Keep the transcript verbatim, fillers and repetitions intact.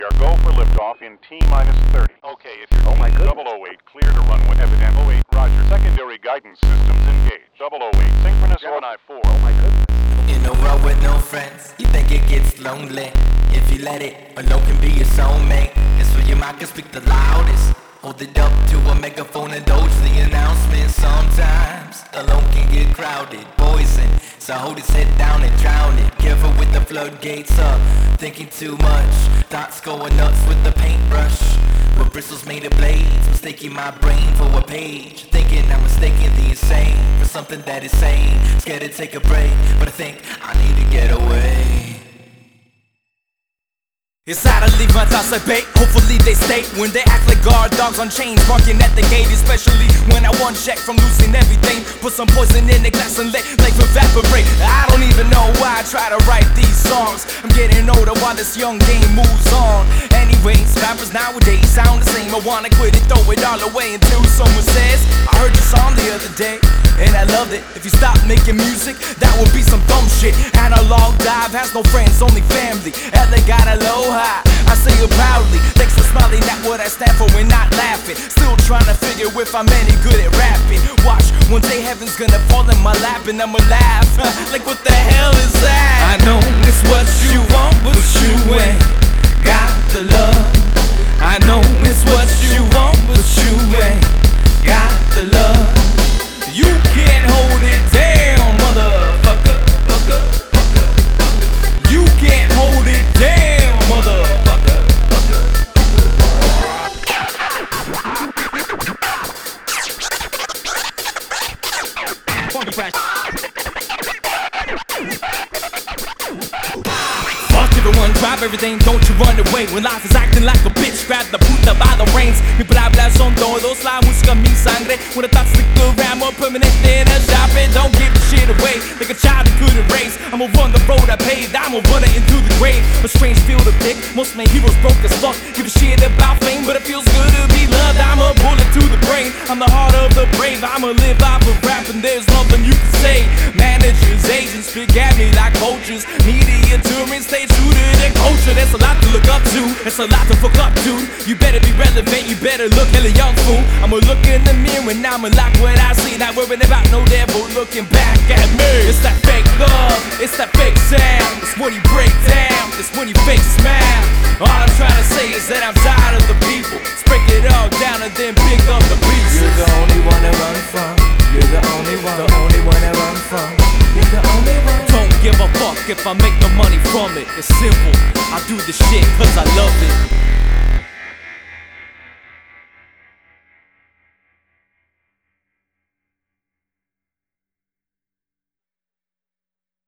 We are go for liftoff in T minus thirty. Okay, if you're oh my goodness. double oh eight, clear to run with evident oh eight, roger. Secondary guidance systems engaged. double oh eight, synchronous Gemini four. Oh my goodness. In a world with no friends, you think it gets lonely. If you let it, alone can be your soulmate. It's where your mind can speak the loudest. Hold it up to a megaphone and doge the announcement. Sometimes alone can get crowded, poison. So hold his head down and drown it. Careful with the floodgates up, thinking too much. Thoughts going nuts with the paintbrush. With bristles made of blades, mistaking my brain for a page. Thinking I'm mistaking the insane for something that is sane. Scared to take a break, but I think I need to get away. It's how to leave my thoughts at bay. Hopefully they stay when they act like guard dogs on chains, barking at the gate. Especially when I want check from losing everything. Put some poison in the glass and let life evaporate. I don't even know why I try to write these songs. I'm getting older while this young game moves on. Anyways, rappers nowadays sound the same. I wanna quit it, throw it all away until someone says, I heard your song the other day and I loved it. If you stop making music, that would be some dumb shit. Analog dive has no friends, only family. L A got a low high, I say it proudly. Thanks for smiling at what I stand for and not laughing. Still trying to figure if I'm any good at rapping. Watch, one day heaven's gonna fall in my lap and I'ma laugh. Like what the hell is that? I know it's what you want, but you ain't got the love. I know it's what you want, but you ain't got the love. You can't hold it down, motherfucker, fucker, fucker, fucker. You can't hold it down, motherfucker, fucker. Funky fresh. Fuck everyone, grab everything, don't you run away. When life is acting like a bitch, grab the puta by the reins. Mi palabras son todos, la música mi sangre. When the thoughts stick around, more permanent than a shopping. Don't give the shit away, like a child who couldn't race. I'ma run the road I paved, I'ma run it into the grave. A strange field to pick, most of my heroes broke as fuck. Give a shit about fame, but it feels good to be loved. I'm a bullet to the brain, I'm the heart of the brave. I'ma live off of rap and there's nothing you can say. Managers, agents, pick at me like coaches. Media tourists, stay true to their culture. There's a lot to look up to, there's a lot to fuck up to. You better be relevant, you better look hella young fool. I'ma look in the mirror and I'ma like what I see. Not worrying about no devil looking back at me. It's that fake love, it's that fake sound. It's when you break down, it's when you fake smile. All I'm trying to say is that I'm tired of the people. Let's break it all down and then pick up the pieces. You're the only one to run from. You're the only one, the only one to run from. You're the only one. Don't give a fuck if I make no money from it. It's simple, I do the shit cause I love it.